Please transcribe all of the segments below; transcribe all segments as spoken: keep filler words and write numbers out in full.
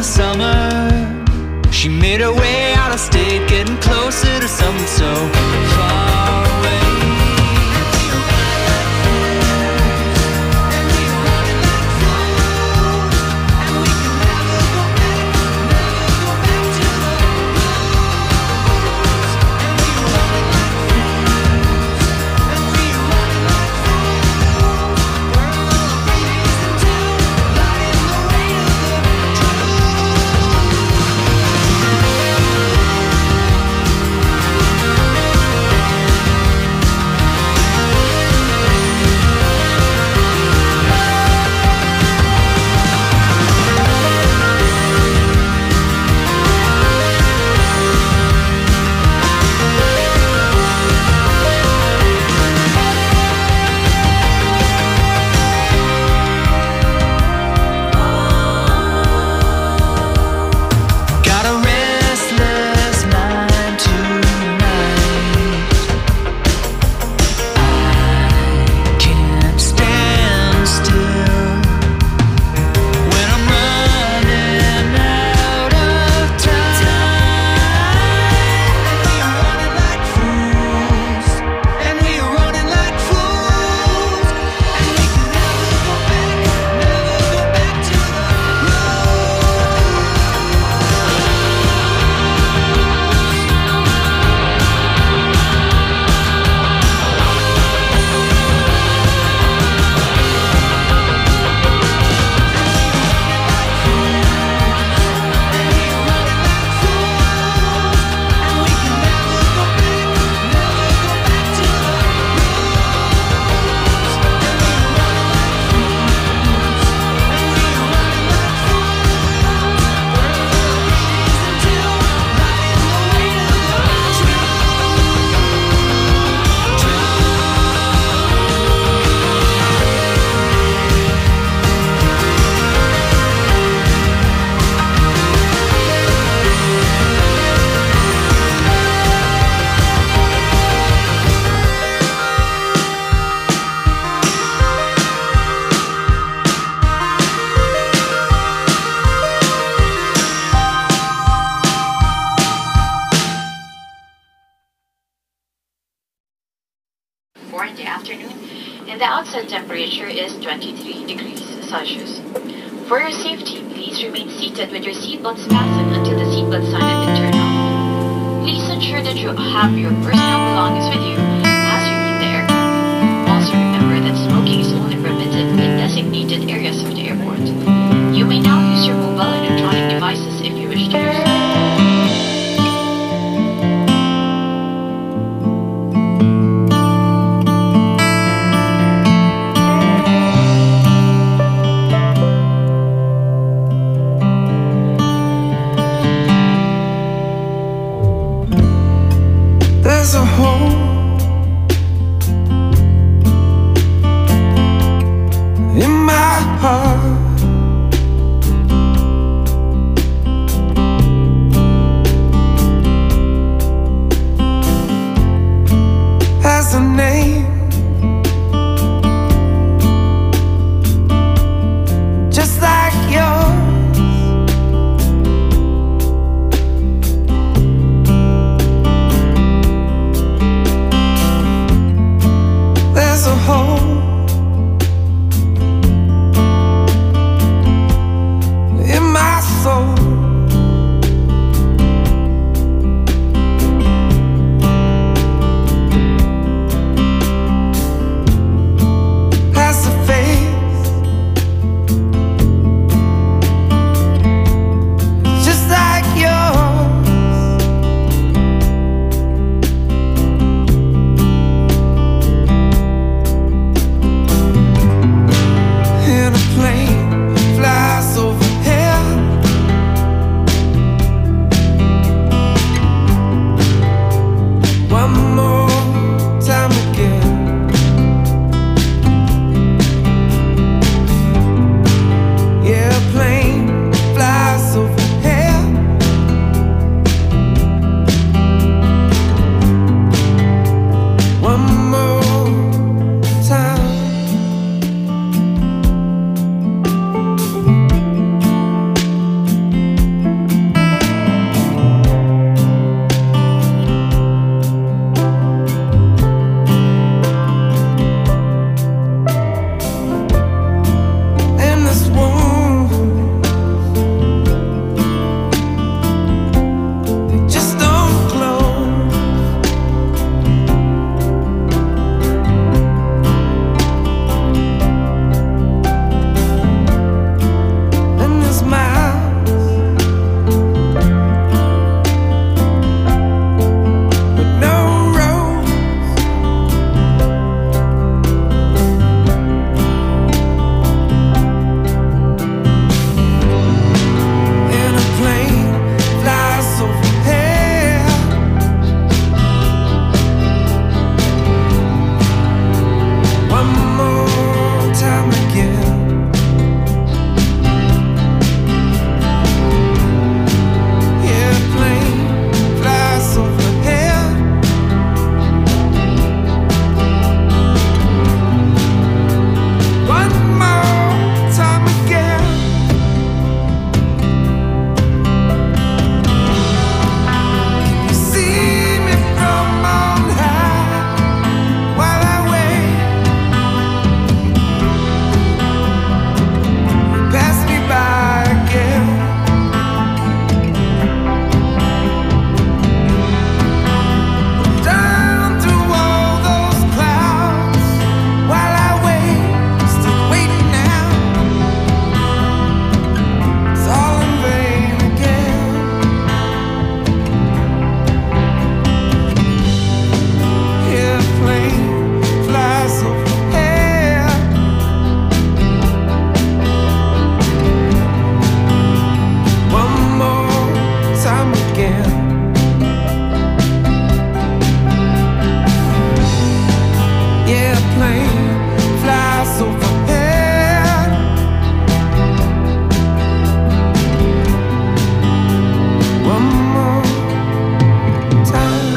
the summer. She made her way out of state, getting closer to something so far away. In the afternoon, and the outside temperature is twenty-three degrees Celsius. For your safety, please remain seated with your seatbelts fastened until the seatbelt sign has been turned off. Please ensure that you have your personal belongings with you as you leave the aircraft. Also remember that smoking is only permitted in designated areas of the airport. You may now use your mobile and electronic devices if you wish to do so. There's a hole plane flies overhead. One more time.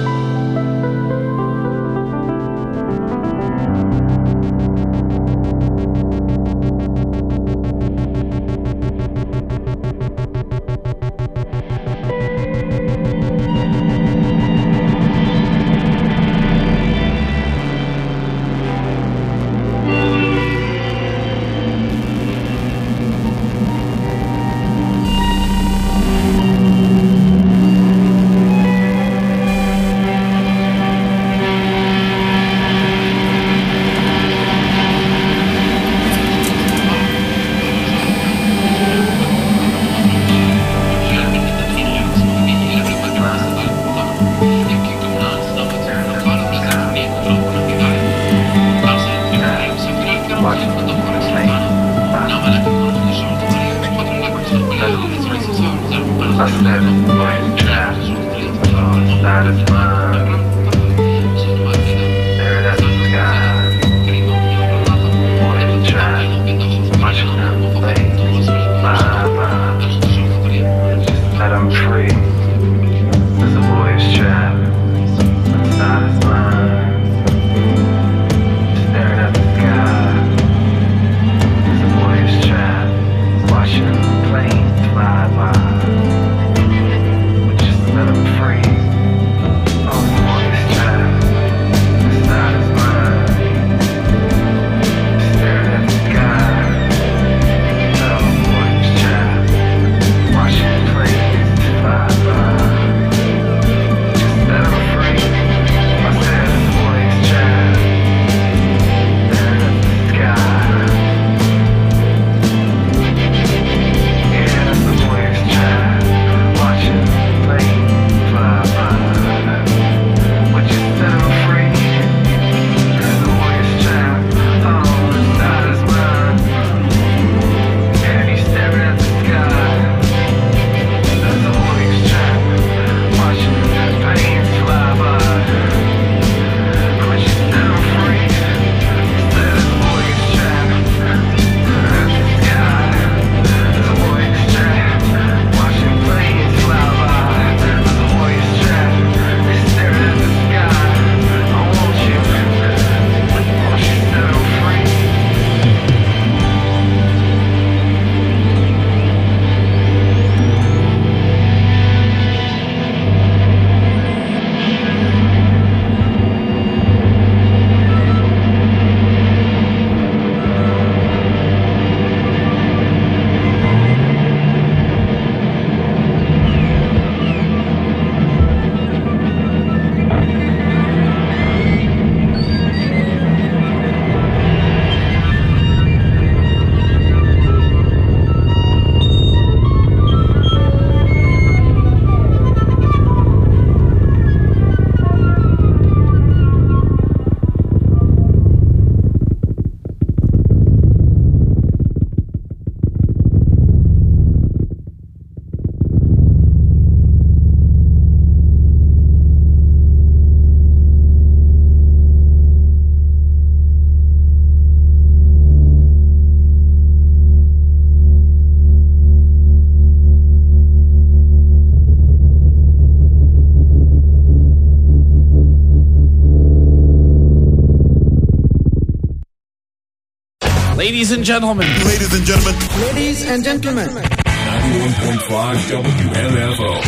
Ladies and gentlemen. Ladies and gentlemen. Ladies and gentlemen. ninety-one point five W M F O.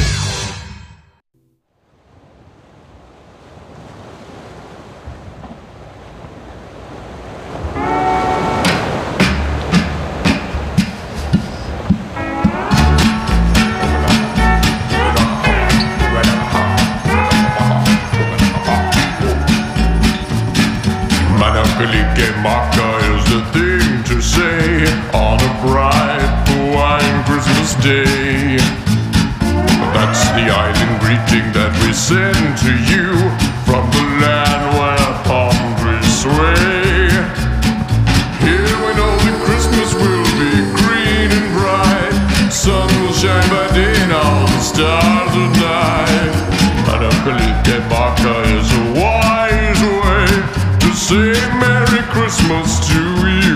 Kalikimaka is the thing to say on a bright Hawaiian Christmas day. That's the island greeting that we send to you from the land where palm trees sway. Here we know that Christmas will be green and bright. Sun will shine by day and all the stars at night. And a Kalikimaka is a wise way to say Merry Christmas to you.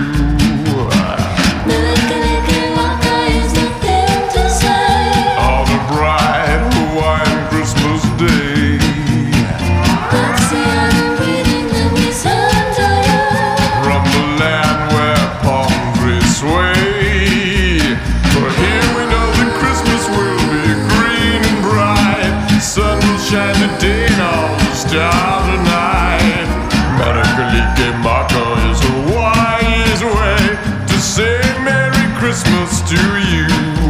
On a bright Hawaiian Christmas day. That's the other greeting that we send to you. From the land where palm trees sway. For here we know that Christmas will be green and bright. Sun will shine today and all the stars tonight. Manakalike Maka is a wise way to say Merry Christmas to you.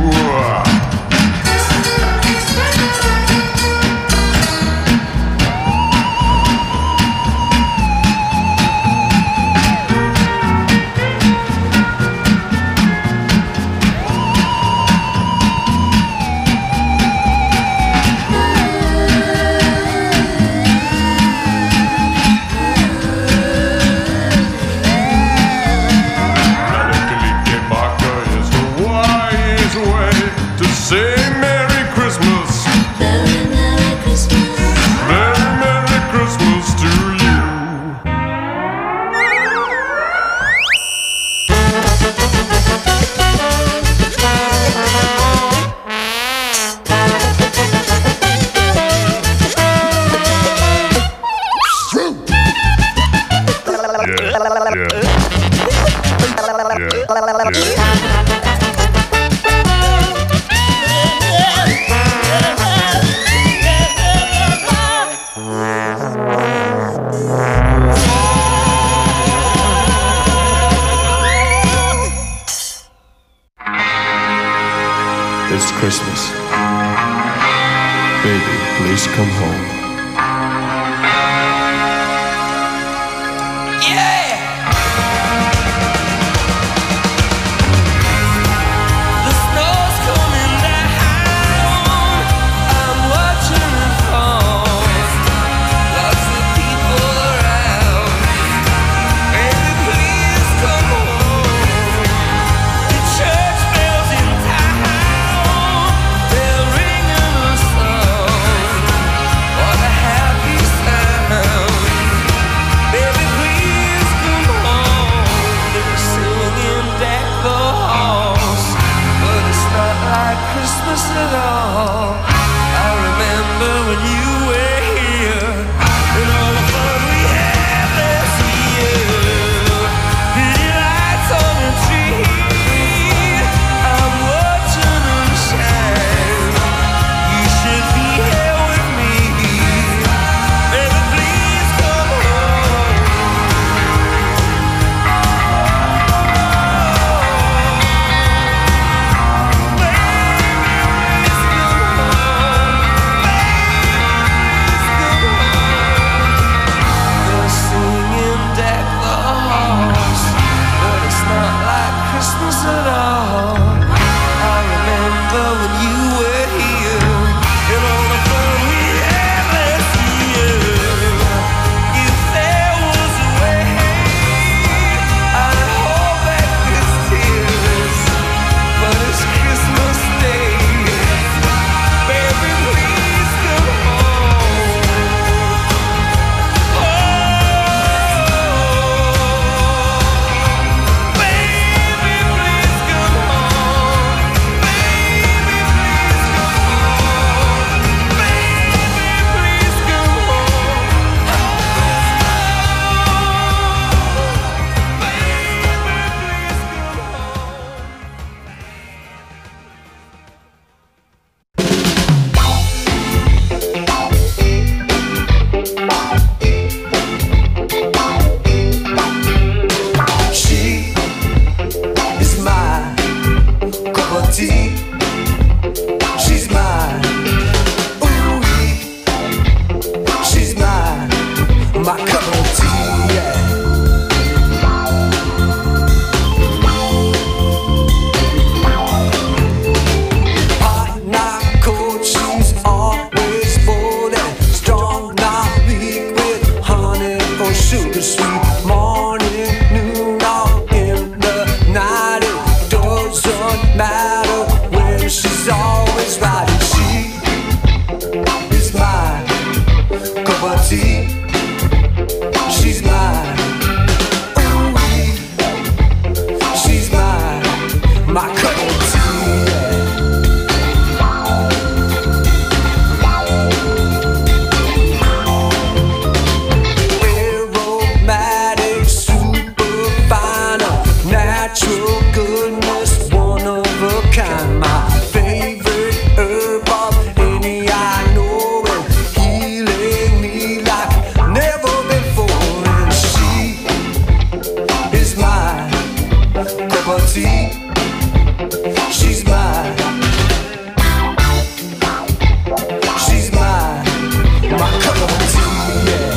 Manakalike Maka is a wise way to say Merry Christmas. Very Merry Christmas. Merry, Merry Christmas to you. It's Christmas. Baby, please come home. The snow's coming down. I'm watching it fall. Lots of people around. Baby, please come home. The church bells in town, they're ringing a song. What a happy sound. Baby, please come home. They're singing Deck the Halls, but it's not like Christmas at all. I remember when you were here and all the fun we had last year. Pretty lights on the tree, I'm watching them shine. You should be here with me. Baby, please come home. Baby, please come home. tea. She's mine. She's mine. My cup of tea, yeah.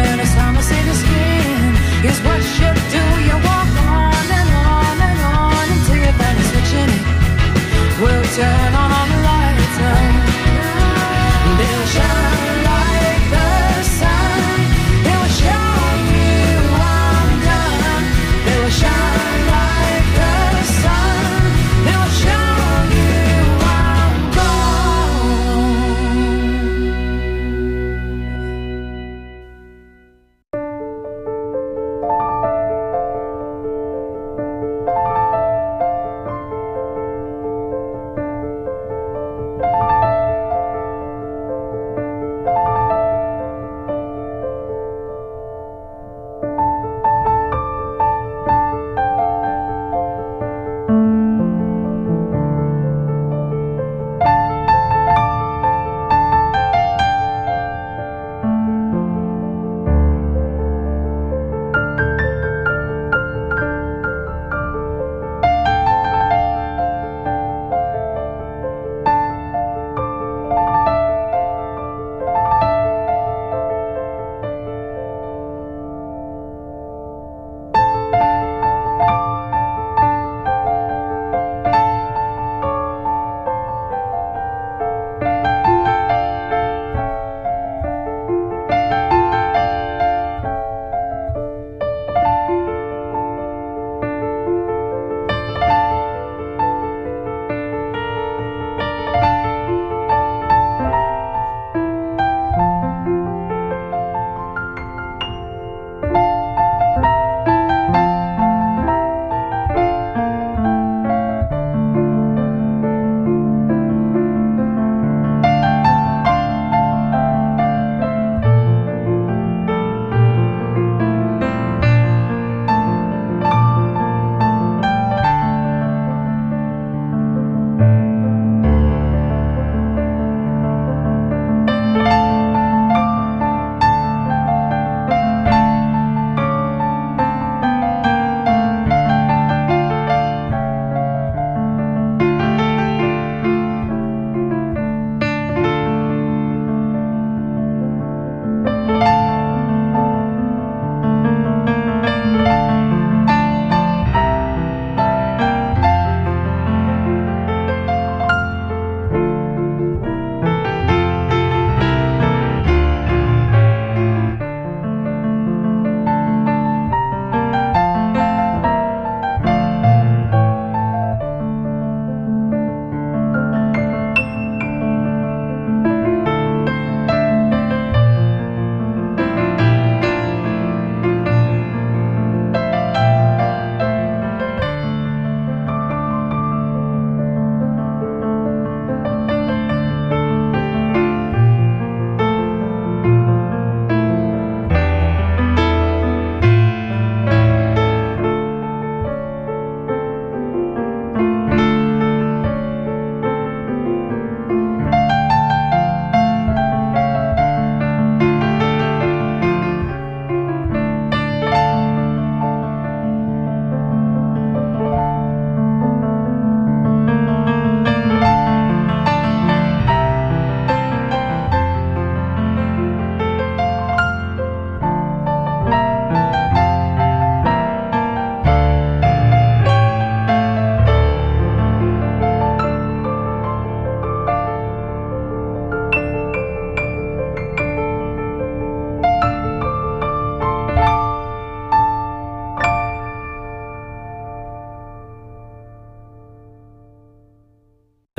Is what you do, you walk on and on and on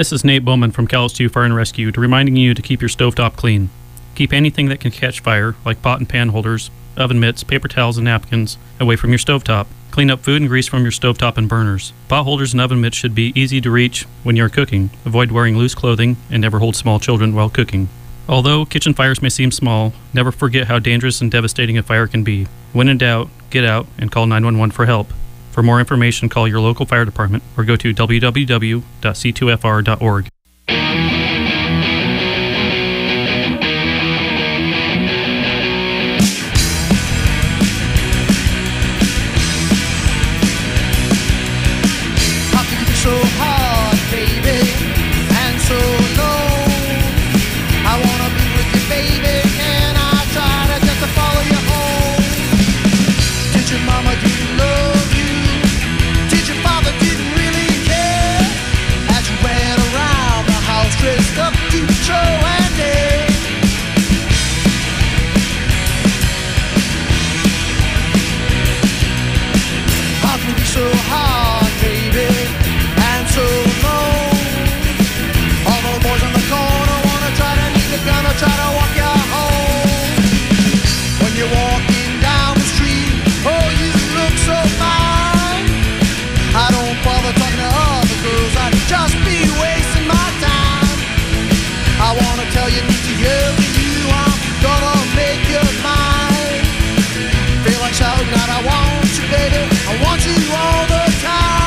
This is Nate Bowman from Cowles two Fire and Rescue, reminding you to keep your stovetop clean. Keep anything that can catch fire, like pot and pan holders, oven mitts, paper towels, and napkins, away from your stovetop. Clean up food and grease from your stovetop and burners. Pot holders and oven mitts should be easy to reach when you are cooking. Avoid wearing loose clothing and never hold small children while cooking. Although kitchen fires may seem small, never forget how dangerous and devastating a fire can be. When in doubt, get out and call nine one one for help. For more information, call your local fire department or go to w w w dot c two f r dot org. So hard, baby, and so low. I wanna be with you, baby, and I try to just to follow you home. Did your mama didn't love you? Did your father didn't really care? As you ran around the house dressed up to show and day. How could be so hard, baby? So long. All the boys on the corner wanna try to need the gun or try to walk you home. When you're walking down the street, oh, you look so fine. I don't bother talking to other girls, I'd just be wasting my time. I wanna tell you, need to hear you, I'm gonna make you mine. Feel like shouting out, I want you, baby, I want you all the time.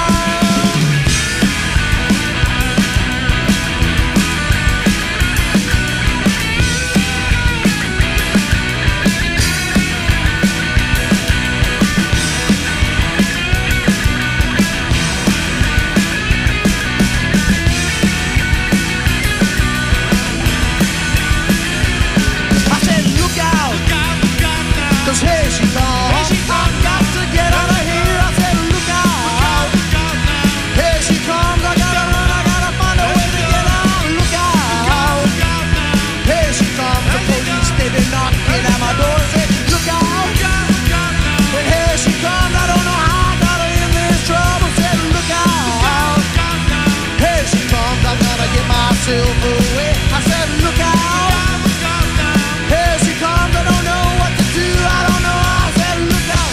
Here she comes, I've got to get out of here. I said, look out. Here she comes, I gotta run, I gotta find a way to get out. Look out. Here she comes, the police, they been knocking at my door. I said, look out. But here she comes, I don't know how I got her in this trouble. I said, look out. Here she comes, I gotta get myself away. I said, look out. Here she comes, I don't know what to do. I don't know, I said, look out.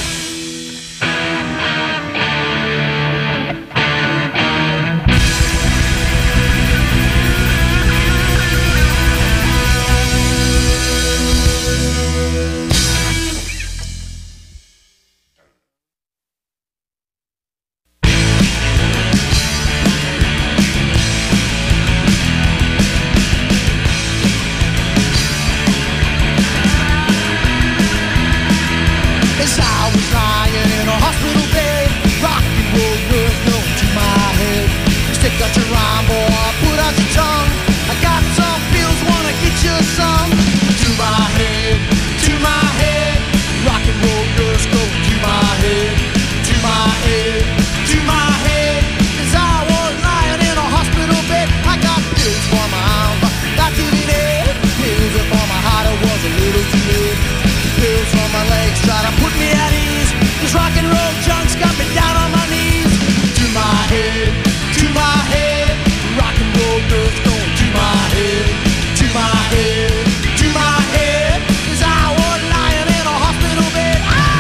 As I was lying in a hospital bed, rock and roll was going to my head. Stick out your rhyme, boy, put out your tongue. I got some pills, wanna get you some. To my head, to my head, rock and roll girls go to my head, to my head, to my head. As I was lying in a hospital bed, I got pills for my arm, got to be dead. Pills for my heart, it was a little too late. Pills for my legs, try to put me at ease. This rock and roll junk's got me down on my knees. To my head, to my head, rock and roll girls going to my head, to my head, to my head. As I was lying in a hospital bed.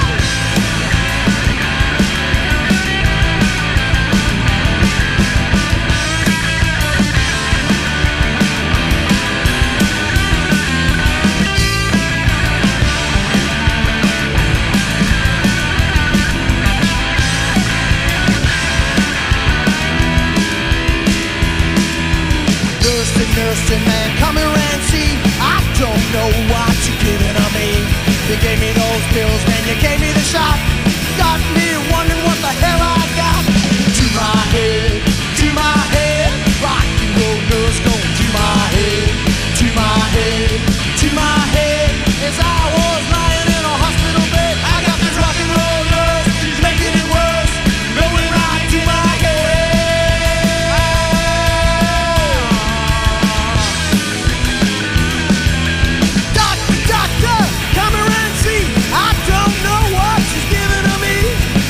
Nursing man, come here and see. I don't know what you're giving to me. You gave me those pills, man, you gave me the shot. Got me wondering what the hell I got. To my head, to my head, rock and roll girls going to my head, to my head, to my head. As I was lying in a hospital bed, I got this rock and roll girls making it worse, going right to my head.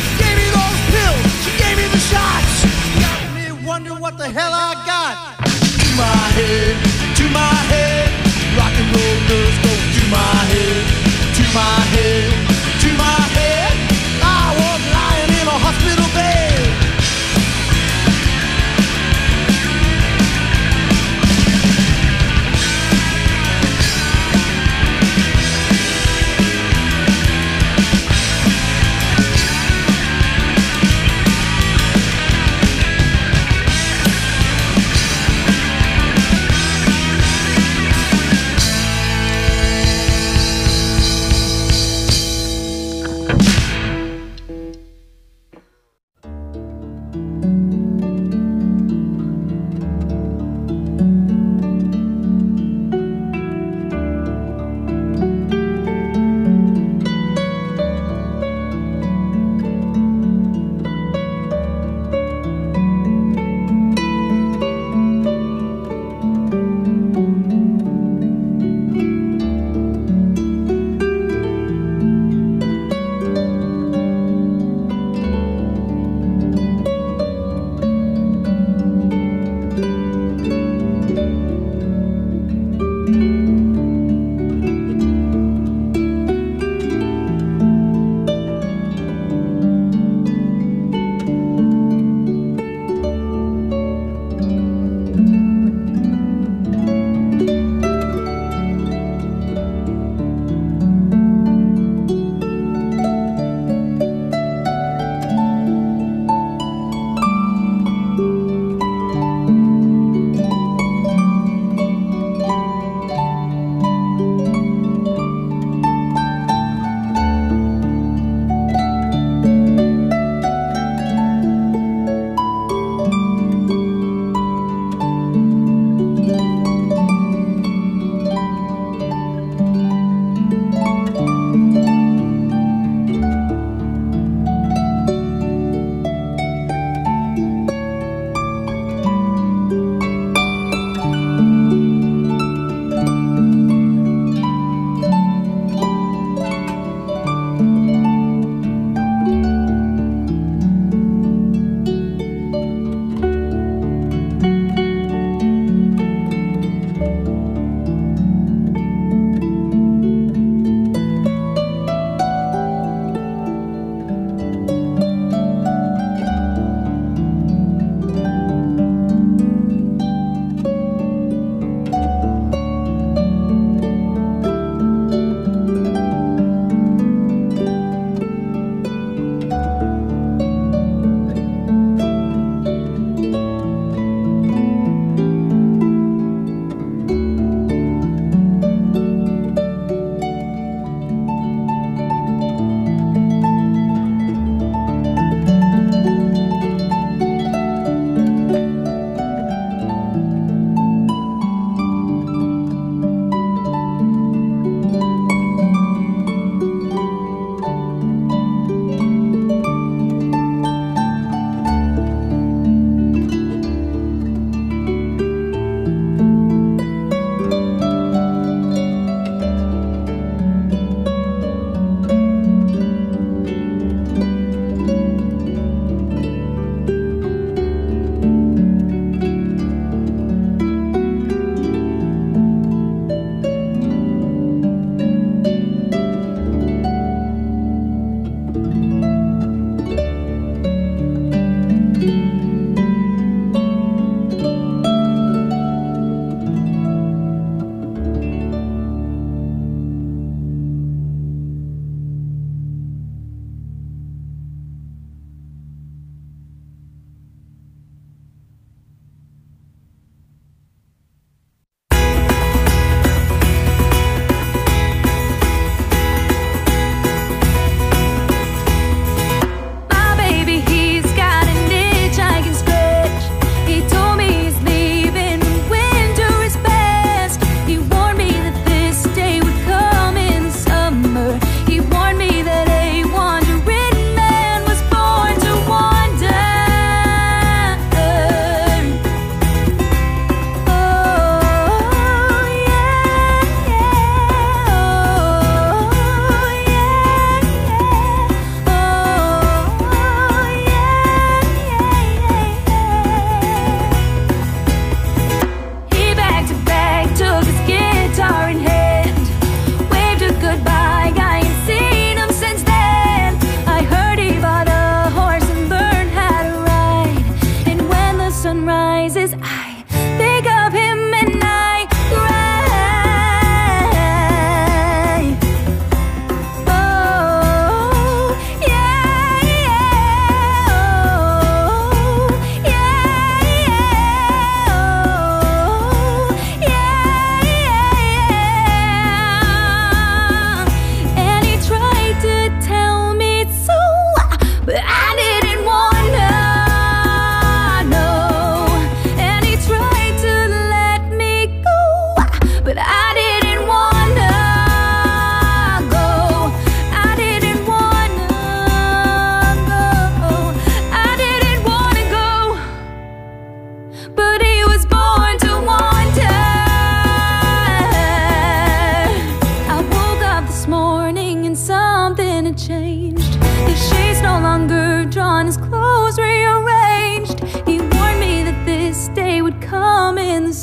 What the hell I got? head, to my head. Rock and roll nerves going to my head, to my head, to my head. I was lying in a hospital bed.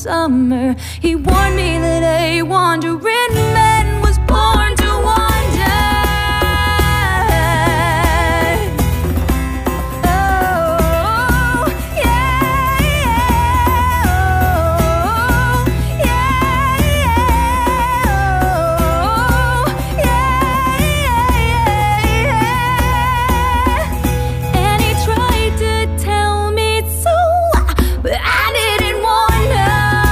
summer. He warned me that a wandering man was born to wander. Oh, yeah, yeah, oh, yeah, yeah, oh, yeah, yeah, yeah. And he tried to tell me so, but I didn't wanna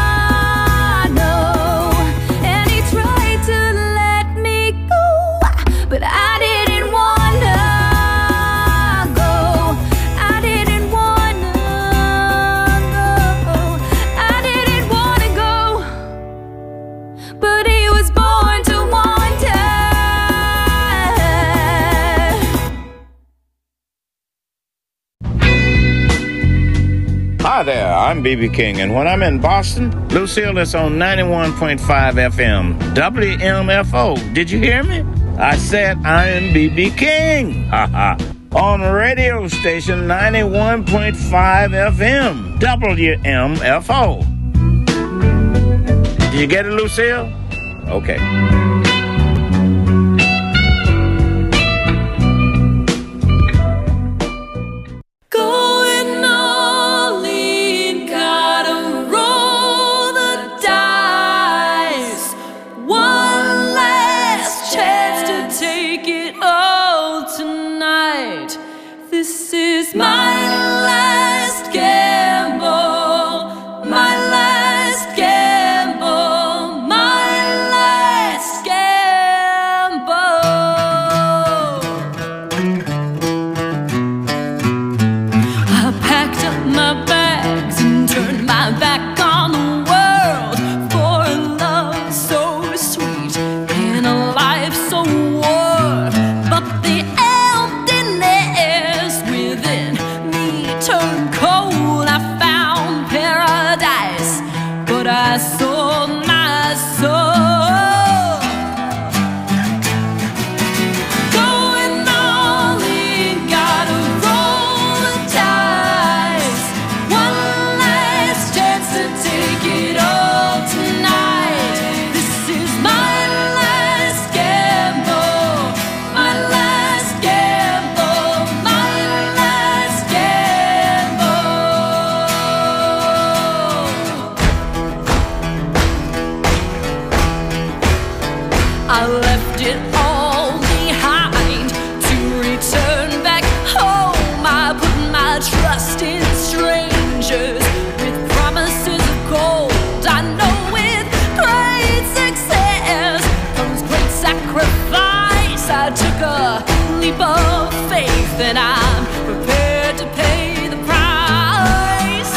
know. And he tried to let me go, but I didn't wanna go. I didn't wanna go. I didn't wanna go, but he was born to wander. Hi there, I'm B B King, and when I'm in Boston, Lucille is on ninety-one point five F M, W M F O. Did you hear me? I said I am B B King. Haha. On radio station ninety-one point five F M, W M F O. Did you get it, Lucille? Okay. Going all in, gotta roll the dice. One last chance to take it all tonight. This is my last gamble, my last gamble, my last gamble. I packed up my bags and turned my back on the world for a love so sweet and a life so warm. But the emptiness within me turned cold. I found paradise, but I sold my soul. Going all in, gotta roll the dice. One last chance to take it all tonight. This is my last gamble, my last gamble, my last gamble. I left it all behind to return back home. I put my trust in strangers with promises of gold. I know with great success comes great sacrifice. I took a leap of faith and I'm prepared to pay the price.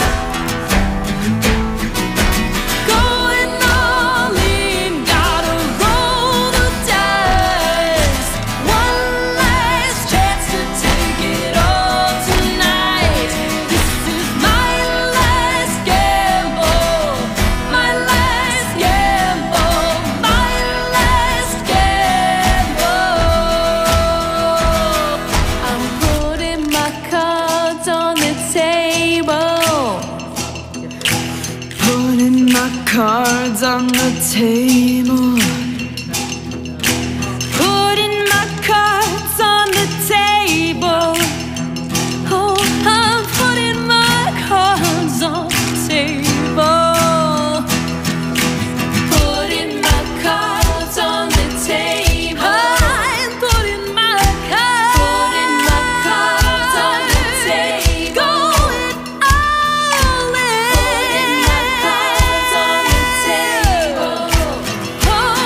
Going all in, gotta roll the dice. One last chance to take it all tonight. This is my last gamble, my last gamble, my last gamble. I'm putting my cards on the table, putting my cards on the table, putting my cards on the table. Oh, I'm putting my cards on the table, putting my cards on the table. I'm putting my cards, putting my cards on the table. Going all in, putting my cards on the table. Oh,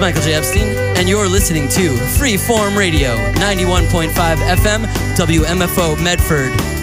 Michael J. Epstein, and you're listening to Freeform Radio, ninety-one point five F M, W M F O Medford.